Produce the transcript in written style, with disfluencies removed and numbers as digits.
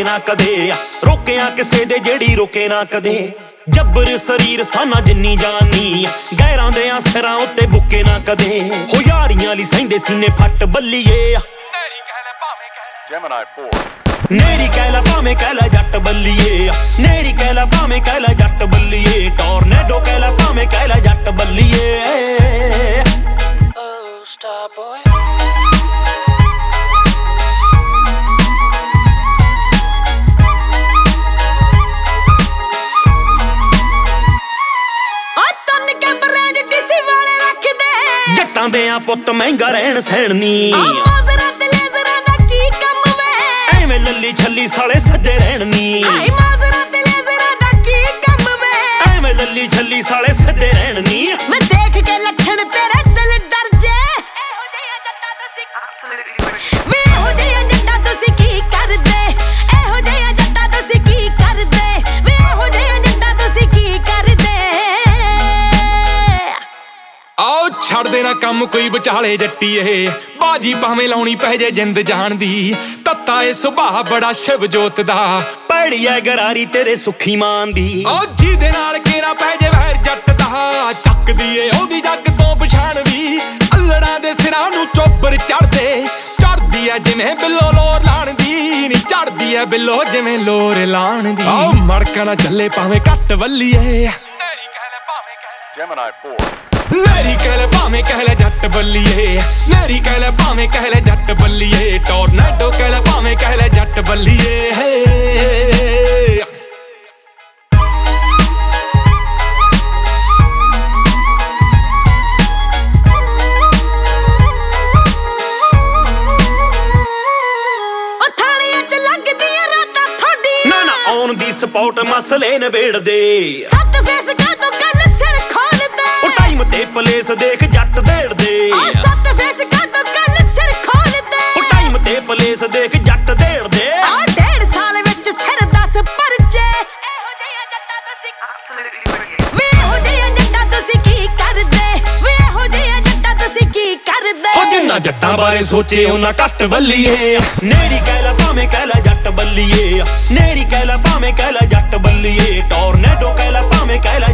ਨਾ ਕਦੇ, ਰੋਕਿਆ ਕਿਸੇ ਦੇ ਜਿਹੜੀ ਰੋਕੇ ਨਾ ਕਦੇ। ਜੱਬਰ ਸਰੀਰ ਸਾਨਾ ਜਿੰਨੀ ਜਾਨੀ, ਗੈਰਾਂ ਦੇ ਸਿਰਾਂ ਉੱਤੇ ਬੁੱਕੇ ਨਾ ਕਦੇ। ਹੋ ਯਾਰੀਆਂ ਲਈ ਸਹਿੰਦੇ ਸੀਨੇ ਫੱਟ ਬੱਲੀਏ, ਨੇਰੀ ਕਹਿ ਲੈ ਭਾਵੇਂ ਕਹਿ ਲੈ ਜੈਮਨਾਈ 4। ਨੇਰੀ ਕਹਿ ਲੈ ਭਾਵੇਂ ਕਹਿ ਲੈ ਜੱਟ ਬੱਲੀਏ, ਨੇਰੀ ਕਹਿ ਲੈ ਭਾਵੇਂ ਕਹਿ ਲੈ ਜੱਟ ਬੱਲੀਏ। ਟੋਰਨੇਡੋ ਕਹਿ ਲੈ ਭਾਵੇਂ ਕਹਿ ਲੈ ਜੱਟ ਬੱਲੀਏ। Oh, star boy. ਜੱਟਾਂ ਦੇ ਆ ਪੁੱਤ ਮਹਿੰਗਾ ਰਹਿਣ ਸਹਿਣ ਨੀ, ਮਾਜ਼ਰਾ ਤੇ ਲੇਜ਼ਰਾਂ ਦਾ ਕੀ ਕੰਮ ਵੇ। ਐਵੇਂ ਲੱਲੀ ਛੱਲੀ ਸਾਲੇ ਸੱਦੇ ਰਹਿਣ ਨੀ, ਮਾਜ਼ਰਾ ਤੇ ਲੇਜ਼ਰਾਂ ਦਾ ਕੀ ਕੰਮ ਵੇ। ਐਵੇਂ ਲੱਲੀ ਛੱਲੀ ਸਾਲੇ ਸੱਦੇ ਰਹਿਣ ਨੀ। ਮੈਂ ਦੇਖ ਕੇ ਲੱਛਣ ਤੇਰੇ ਦਿਲ ਡਰ ਜੇ, ਇਹੋ ਜਿਹਾ ਜੱਟਾ ਤੁਸੀਂ ਵੇ, ਇਹੋ ਜਿਹਾ ਜੱਟਾ ਤੁਸੀਂ ਕੀ ਕਰਦੇ, ਇਹੋ ਜਿਹਾ ਜੱਟਾ ਤੁਸੀਂ ਕੀ ਕਰਦੇ, ਵੇ ਇਹੋ ਜਿਹਾ ਜੱਟਾ ਤੁਸੀਂ ਕੀ ਕਰਦੇ। ਆਓ ਛੱਡ ਦੇਣਾ ਕੰਮ ਕੋਈ ਵਿਚਾਲੇ ਜੱਟੀਏ, ਬਾਜੀ ਭਾਵੇਂ ਲਾਉਣੀ ਪੈ ਜੇ ਜਿੰਦ ਜਾਣ ਦੀ। ਤੱਤਾ ਏ ਸੁਭਾਅ ਬੜਾ ਸ਼ਿਵ ਜੋਤ ਦਾ, ਪੈੜੀ ਐ ਗਰਾਰੀ ਤੇਰੇ ਸੁੱਖੀ ਮਾਨ ਦੀ। ਆਓ ਜਿਹਦੇ ਨਾਲ ਕੇਰਾ ਪੈ ਜੇ ਵੈਰ ਜੱਟ ਦਾ, ਚੱਕਦੀ ਏ ਉਹਦੀ ਜੱਗ ਤੋਂ ਪਛਾਣ ਵੀ। ਅੱਲੜਾਂ ਦੇ ਸਿਰਾਂ ਨੂੰ ਚੋਬਰ ਚੜਦੇ, ਚੜਦੀ ਐ ਜਿਵੇਂ ਬਿੱਲੋ ਲੋਰ ਲਾਣ ਦੀ ਨੀ, ਚੜਦੀ ਐ ਬਿੱਲੋ ਜਿਵੇਂ ਲੋਰ ਲਾਣ ਦੀ। ਆਓ ਮੜਕਾ ਨਾ ਚੱਲੇ ਭਾਵੇਂ ਘੱਟ ਵੱਲੀਏ, ਨੇਰੀ ਕਹਿ ਲੈ ਭਾਵੇਂ ਕਹਿ ਲੈ ਜੈਮਨਾਈ 4। ਨੇਰੀ ਕਹਿ ਲੈ ਭਾਵੇਂ ਕਹਿ ਲੈ ਜੱਟ ਬੱਲੀਏ, ਨੇਰੀ ਕਹਿ ਲੈ ਭਾਵੇਂ ਕਹਿ ਲੈ ਜੱਟ ਬੱਲੀਏ। ਟੋਰਨੇਡੋ ਕਹਿ ਲੈ ਭਾਵੇਂ ਕਹਿ ਲੈ ਜੱਟ ਬੱਲੀਏ। ਥਾਣੀਆਂ 'ਚ ਲੱਗਦੀਆਂ ਰਾਤਾਂ ਥੋਡੀ, ਨਾ ਨਾ ਆਉਣ ਦੀ ਸਪੌਟ ਮਸਲੇ ਨਿਬੇੜਦੇ। ਸੱਤ ਫੇਸ ਕਾਤੋਂ ਕੱਲ ਸਿਰ ਖੋਲਦੇ, ਉਹ ਟਾਈਮ ਤੇ ਪਲੇਸ ਦੇਖ ਜੱਟ ਦੇੜਦੇ। ਸੱਤ ਫੇਸ ਕਾਤੋਂ ਕੱਲ ਸਿਰ ਖੋਲਦੇ, ਉਹ ਟਾਈਮ ਤੇ ਪਲੇਸ ਦੇਖ ਜੱਟ ਦੇੜਦੇ। 1.5 ਸਾਲ ਵਿੱਚ ਸਿਰ 10 ਪਰਚੇ, ਇਹੋ ਜਿਹਾ ਜੱਟਾ ਤੁਸੀਂ ਵੇ, ਇਹੋ ਜਿਹਾ ਜੱਟਾ ਤੁਸੀਂ ਕੀ ਕਰਦੇ, ਵੇ ਇਹੋ ਜਿਹਾ ਜੱਟਾ ਤੁਸੀਂ ਕੀ ਕਰਦੇ। ਹੋ ਜਿੰਨਾ ਜੱਟਾਂ ਬਾਰੇ ਸੋਚੇ ਉਹਨਾਂ ਘੱਟ ਬੱਲੀਏ, ਨੇਰੀ ਕਹਿ ਲੈ ਭਾਵੇਂ ਕਹਿ ਲੈ ਜੱਟ ਬੱਲੀਏ, ਨੇਰੀ ਕਹਿ ਲੈ ਭਾਵੇਂ ਕਹਿ ਲੈ ਜੱਟ ਬੱਲੀਏ। ਟੋਰਨੇਡੋ ਕਹਿ ਲੈ ਭਾਵੇਂ ਕਹਿ ਲੈ